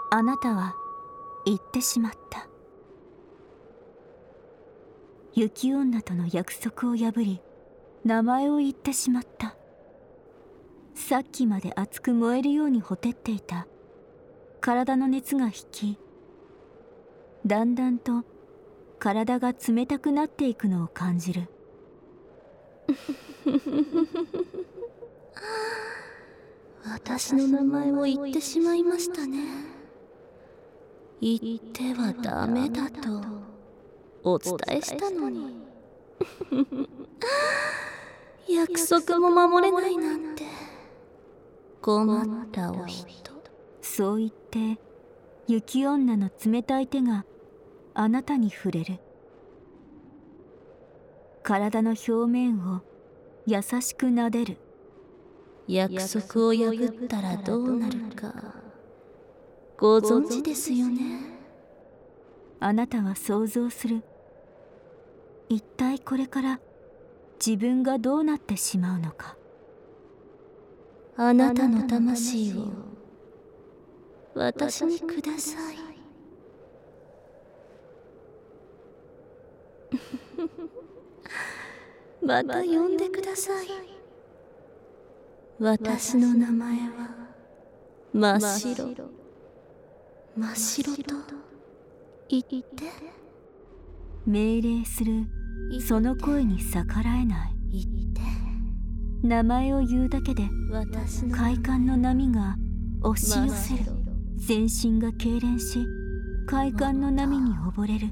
あなたは言ってしまった。雪女との約束を破り、名前を言ってしまった。さっきまで熱く燃えるようにほてっていた体の熱が引き、だんだんと体が冷たくなっていくのを感じる。 私の名前を言ってしまいましたね。言ってはダメだとお伝えしたのに。約束も守れないなんて困ったお人。 そう言って雪女の冷たい手があなたに触れる。体の表面を優しく撫でる。 約束を破ったらどうなるかご存知ですよね。 あなたは想像する。一体これから自分がどうなってしまうのか。 あなたの魂を私にください。また呼んでください。私の名前は真っ白。真っ白と言って。 命令するその声に逆らえない。 言って。 名前を言うだけで快感の波が押し寄せる。全身が痙攣し、快感の波に溺れる。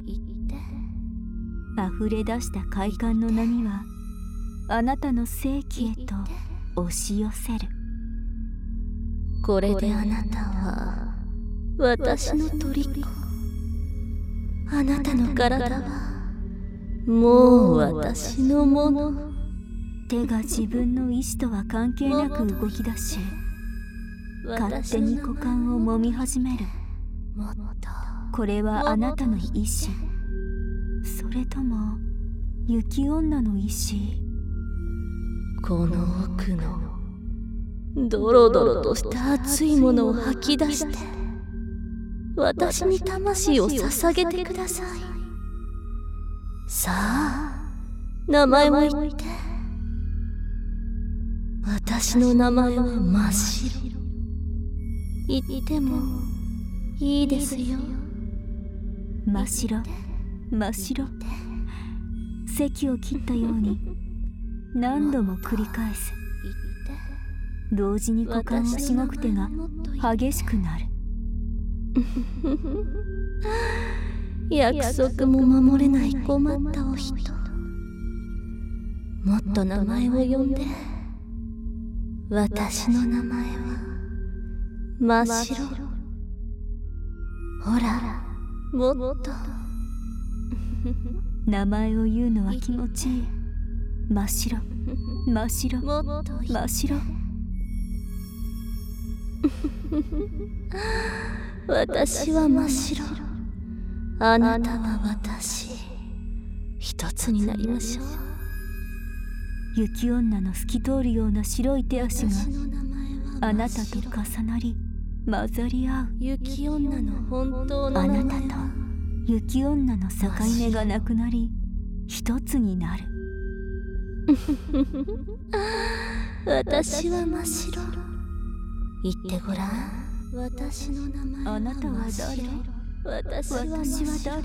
溢れ出した快感の波はあなたの性器へと押し寄せる。 これであなたは私の虜。あなたの体はもう私のもの。 手が自分の意志とは関係なく動き出し、勝手に股間を揉み始める。これはあなたの意志、それとも雪女の意志？ この奥のドロドロとした熱いものを吐き出して、私に魂を捧げてください。さあ、名前を言って。私の名前は真っ白。言ってもいいですよ。 真っ白、真っ白。咳を切ったように何度も繰り返す。同時に股間をしごく手が激しくなる。 約束も守れない困ったお人。もっと名前を呼んで。私の名前は真っ白。ほら、もっと。 名前を言うのは気持ちいい。真っ白、真っ白、真っ白。 私は真っ白。あなたは私。一つになりましょう。 雪女の透き通るような白い手足があなたと重なり混ざり合う。 雪女の本当のあ名前なたと雪女の境目がなくなり一つになる。 私は真っ白。言ってごらん。私の名前はあなたは誰？ 私は誰？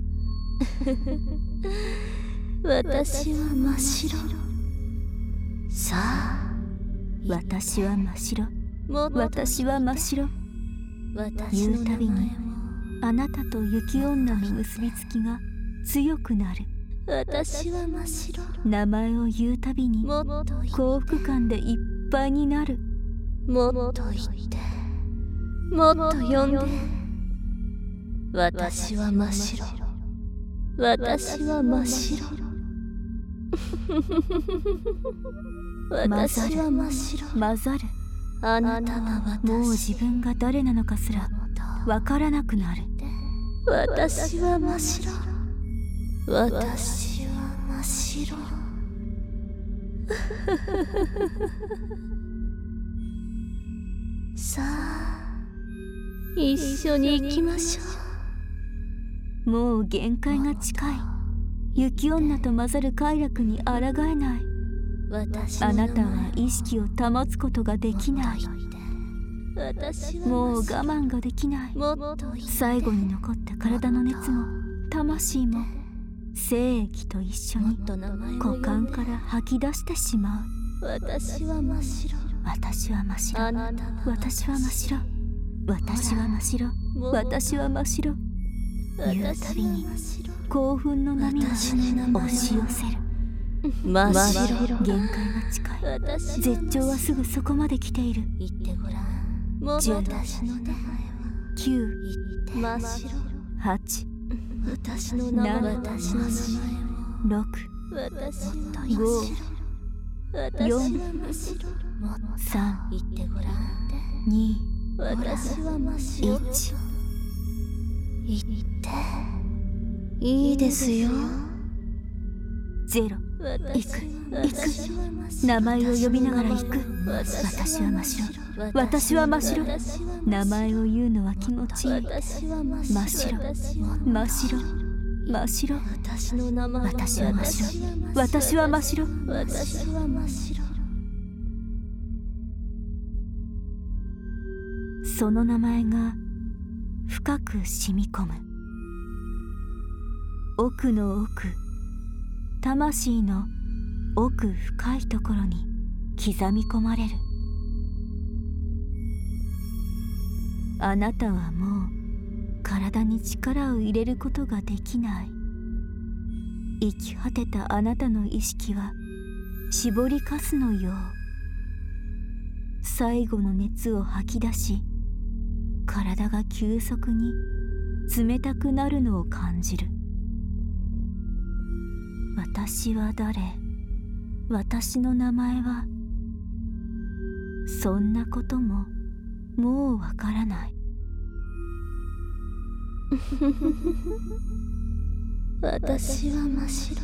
私は真っ白。さあ、 私は真っ白。私は真っ白。言うたびにあなたと雪女の結びつきが強くなる。 私は真っ白。 名前を言うたびに幸福感でいっぱいになる。 もっと言って、もっと呼んで。私は真っ白。私は真っ白。私は真っ白。 混ざる。 あなたは私。 もう自分が誰なのかすらわからなくなる。 私は真っ白。私は真っ白。さあ、 一緒に行きましょもう限界が近い。雪女と混ざる快楽に抗えない。あなたは意識を保つことができない。もう我慢ができない。最後に残った体の熱も魂も精液と一緒に股間から吐き出してしまう。 私は真っ白。 私は真っ白。私は真っ白。私は真っ白。私は真っ白。言うたびに興奮の波が押し寄せる。 真っ白。 限界が近い。絶頂はすぐそこまで来ている。 言ってごらん。 10、 私の名前は 9、 真っ白。 8、 私の名前は 6、 私 5、4、3、 言ってごらん。 2、 私は真っ白。 1。 言っていいですよ。 ゼロ。行く行く。名前を呼びながら行く。私は真っ白。私は真っ白。名前を言うのは気持ちいい。真っ白真っ白真っ白。 私の名前は私は真っ白。私は真っ白。 私は真っ白。 その名前が深く染み込む。奥の奥、魂の奥深いところに刻み込まれる。あなたはもう体に力を入れることができない。生き果てたあなたの意識は絞りかすのよう。最後の熱を吐き出し、体が急速に冷たくなるのを感じる。私は誰？私の名前は？そんなことももうわからない。 私は真っ白。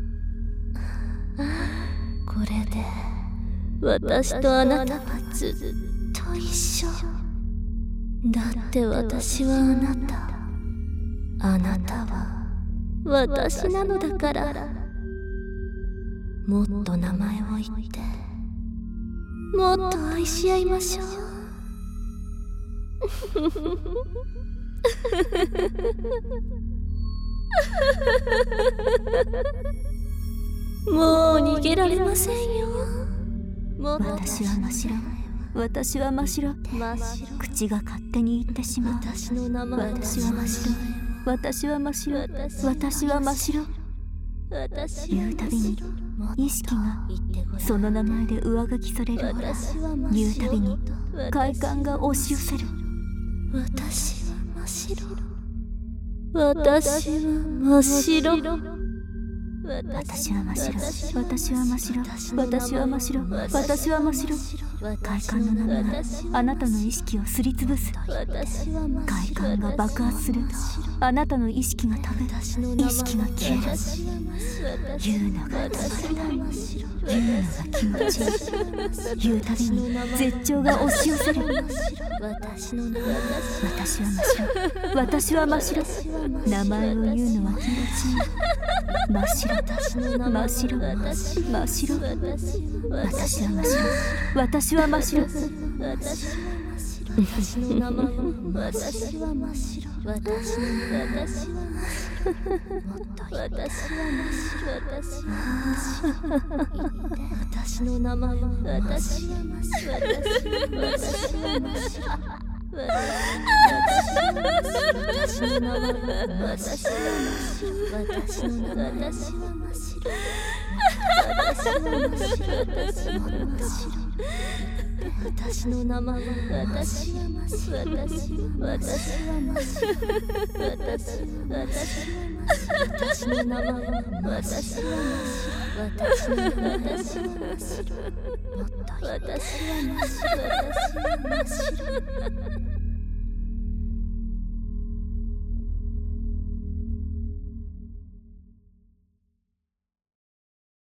これで私とあなたはずっと一緒。だって私はあなた、あなたは私なのだから。もっと名前を言って、もっと愛し合いましょう。もう逃げられませんよ。 私は真っ白。私は真っ白。口が勝手に言ってしまう。 私の名前は私は真っ白。私は真っ白。私は真っ白。言うたびに意識がその名前で上書きされる。言うたびに快感が押し寄せる。 私は真っ白。私は真っ白。 私は真っ白。私は真っ白。私は真っ白。私は真っ白。快感の波があなたの意識をすりつぶす。快感が爆発する。あなたの意識が飛ぶ。意識が消える。言うのがたまらない。言うのが気持ちいい。言うたびに絶頂が押し寄せる。私は真っ白。私は真っ白。名前を言うのは気持ちいい。真っ白真っ白真っ白。私は真っ白。私は真っ白。 私の名前は私は真っ白。私の名前は私は真っ白。私の名前は私の名前は私は真っ白。私の名前は私は真っ白。私は真っ白。私の名前は私は真っ白。私は真っ白。私の名前は私は真っ白。私は真っ白。私は真っ白。